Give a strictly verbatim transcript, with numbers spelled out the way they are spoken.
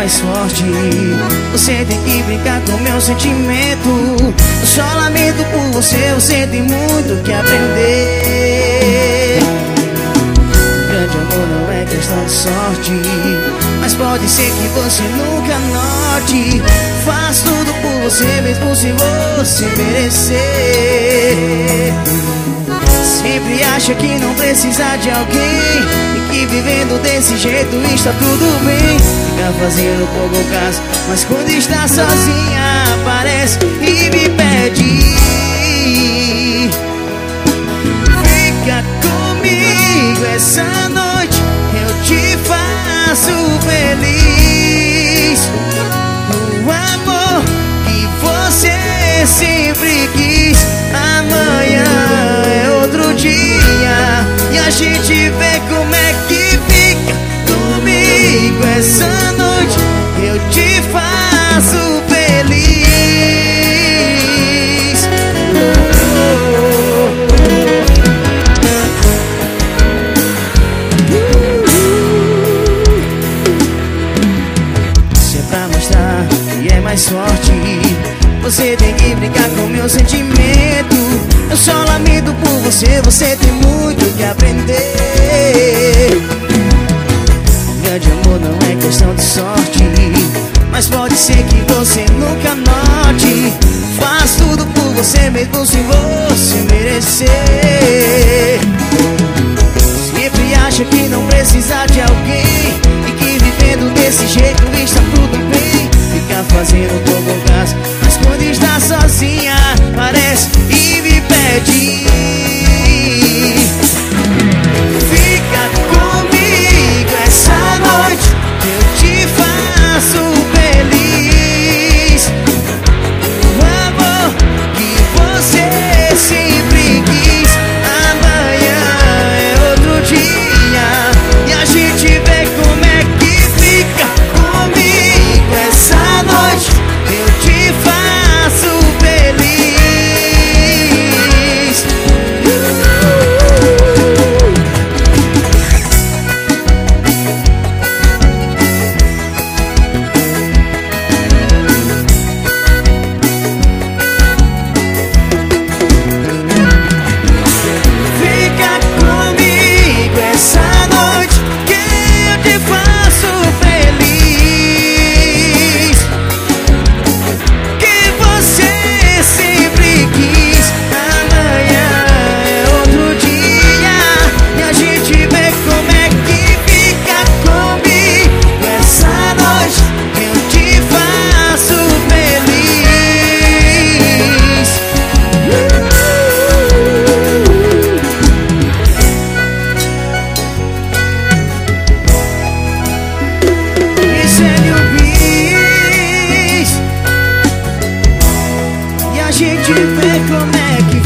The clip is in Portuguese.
mais forte. Você tem que brincar com meu sentimento. Eu só lamento por você, você tem muito que aprender. Grande amor não é questão de sorte, mas pode ser que você nunca note. Faço tudo por você, mesmo se você merecer. Sempre acha que não precisa de alguém e que vivendo desse jeito está tudo bem. Fica fazendo pouco caso, mas quando está sozinha aparece e me pede. Fica comigo essa noite, eu te faço feliz. O amor que você sempre quis. Amanhã é outro dia e a gente vê como é que fica. Comigo essa noite eu te faço feliz. Se é pra mostrar que é mais forte, você tem que brincar com meu sentimento. Eu só lamento por você, você tem muito que aprender. Grande amor não é questão de sorte, mas pode ser que você nunca note. Faz tudo por você, mesmo se você merecer. Sempre acha que não precisa de alguém e que vivendo desse jeito está tudo bem. Fica fazendo pouco caso, mas quando está sozinha aparece e me pede. Fica comigo essa noite, eu te faço feliz. O amor que você sempre quis. Amanhã é outro dia e a gente vê como é que fica. Comigo essa noite eu te faço feliz. Fica comigo essa noite que eu te faço feliz. Que você sempre quis. Amanhã é outro dia e a gente vê como é que fica. Comigo essa noite eu te faço feliz. Isso é New Bis e a gente vê como é que